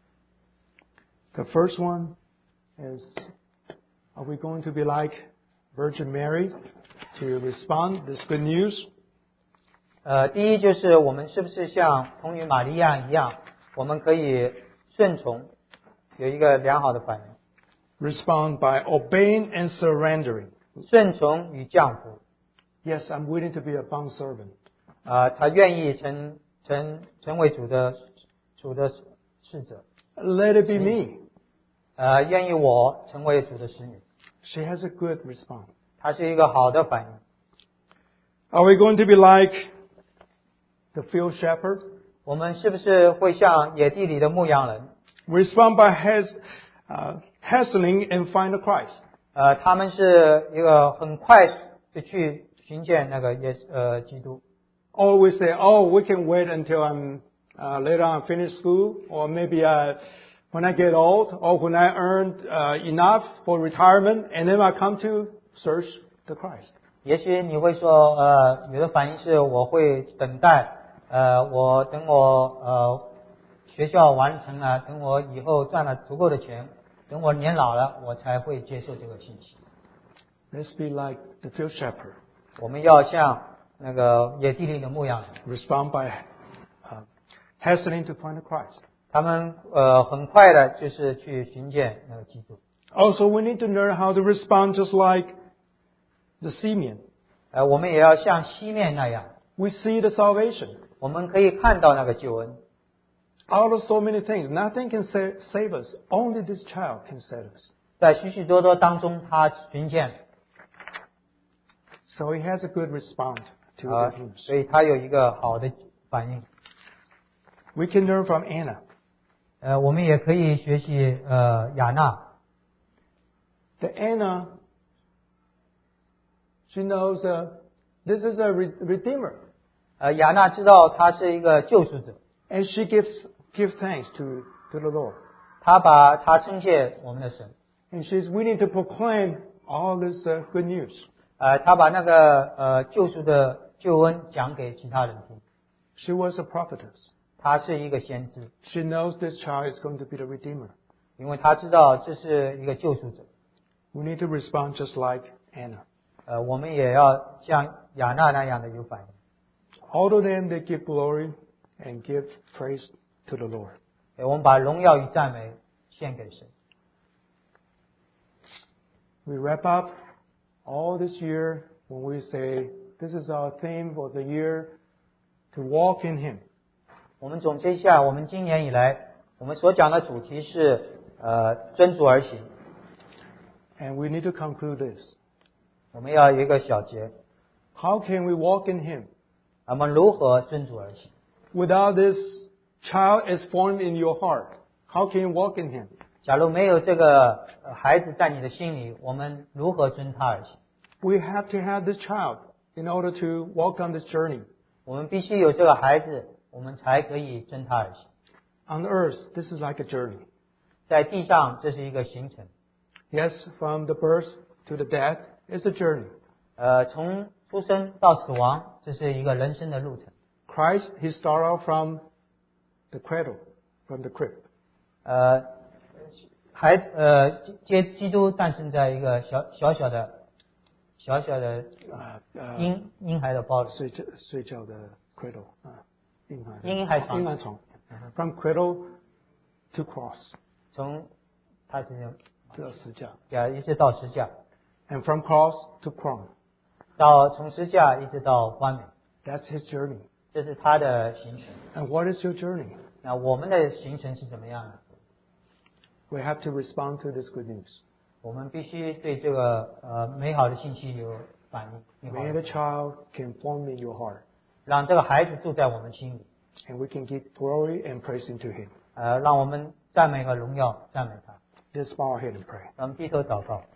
The first one is, are we going to be like Virgin Mary to respond this good news? 第一就是我们是不是像童女玛利亚一样，我们可以顺从，有一个良好的反应。 Respond by obeying and surrendering. 顺从与降服。 Yes, I'm willing to be a bondservant. 他愿意成为主的使者。 Let it be me. 愿意我成为主的使女。 She has a good response. 他是一个好的反应。 Are we going to be like the field shepherd? 我们是不是会像野地里的牧羊人？ Respond by hastening and find the Christ. 他们是一个很快的去寻见那个基督。 Or we say, oh, we can wait until I'm later on finish school, or maybe when I get old, or when I earn enough for retirement, and then I come to search the Christ. 也许你会说，有的反应是我会等待，等我学校完成了，等我以后赚了足够的钱，等我年老了，我才会接受这个信息。 Let's be like the field shepherd. 我们要像那个野地里的牧羊人， Respond by hastening to find Christ. 他们很快的就是去寻见那个基督。 Also, we need to learn how to respond just like the Simeon. 我们也要像西面那样， We see the salvation. 我们可以看到那个救恩。 Out of so many things, nothing can save us. Only this child can save us. 在许许多多当中，他寻见， So he has a good response to the news. 所以他有一个好的反应。 We can learn from Anna. 我们也可以学习亚娜。 The Anna, she knows this is a redeemer. 亚娜知道他是一个救赎者， And she give thanks to the Lord. 他称谢我们的神， And she's willing to proclaim all this good news. 他把那个救赎的救恩讲给其他人听。 She was a prophetess. 他是一个先知， She knows this child is going to be the redeemer. 因为他知道这是一个救赎者。 We need to respond just like Anna. 我们也要像亚娜那样的有反应。 All of them, they give glory and give praise to the Lord. 我们把荣耀与赞美献给神。 We wrap up all this year when we say, this is our theme for the year, to walk in Him. 我们总结一下，我们今年以来我们所讲的主题是遵主而行。 And we need to conclude this. 我们要有一个小结， How can we walk in Him? 我们如何遵主而行？ Without this child is formed in your heart, how can you walk in Him? 假如没有这个孩子在你的心里，我们如何遵他而行？ We have to have this child in order to walk on this journey. 我们必须有这个孩子，我们才可以遵他而行。 On earth, this is like a journey. 在地上，这是一个行程。 Yes, from the birth to the death is a journey. 从出生到死亡，这是一个人生的路程。 Christ, He started out from the cradle, from the crib. 基督诞生在一个小小的婴孩的包里， 睡觉的 cradle, 婴孩床。 婴孩床. From cradle to cross. 从他是到十架. 一直到十架， And from cross to crown. 从十架一直到冠冕， That's His journey. 这是他的行程。 And what is your journey? 那我们的行程是怎么样的？ We have to respond to this good news. 我们必须对这个美好的信息有反应， May the child can form in your heart. 让这个孩子住在我们心里， And we can give glory and praise into Him. 让我们赞美和荣耀赞美他。 Let's bow our head and pray. 让我们低头祷告。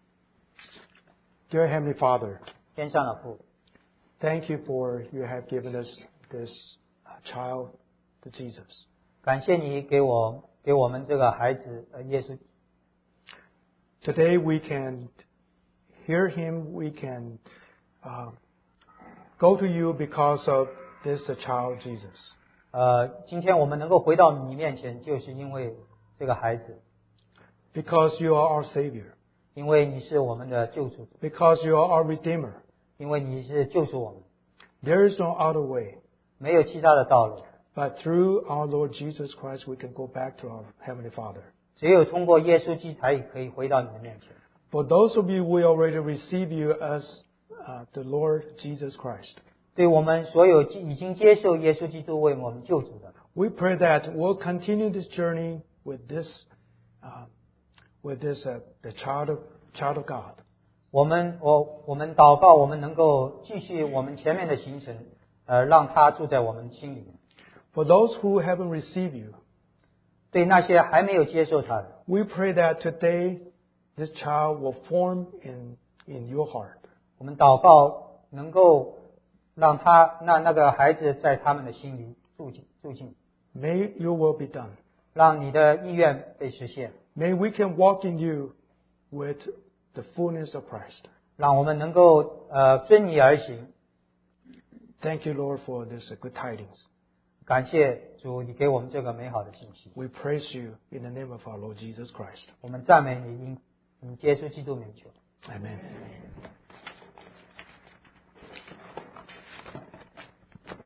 Dear Heavenly Father, 天上的父， thank you for you have given us this child, to Jesus. 感谢你给我们这个孩子耶稣。 Today we can hear Him. We can go to you because of this child, Jesus. 今天我们能够回到你面前，就是因为这个孩子， Because you are our Savior. 因为你是我们的救赎主， Because you are our Redeemer. 因为你是救赎我们， There is no other way. 没有其他的道路， But through our Lord Jesus Christ, we can go back to our Heavenly Father. 只有通过耶稣基督才可以回到你的面前。 For those of you who already receive you as the Lord Jesus Christ, 对我们所有已经接受耶稣基督为我们救主的， we pray that we'll continue this journey with this, the child of God. 我们祷告，我们能够继续我们前面的行程，让他住在我们心里面。 For those who haven't received you, 对那些还没有接受他的， we pray that today this child will form in your heart. 我们祷告能够让那个孩子在他们的心里住进， May your will be done. 让你的意愿被实现， May we can walk in you with the fullness of Christ. 让我们能够遵你而行。 Thank you, Lord, for this good tidings. 感谢主，你给我们这个美好的信息。 We praise you in the name of our Lord Jesus Christ. 我们赞美你，因耶稣基督名求。 Amen.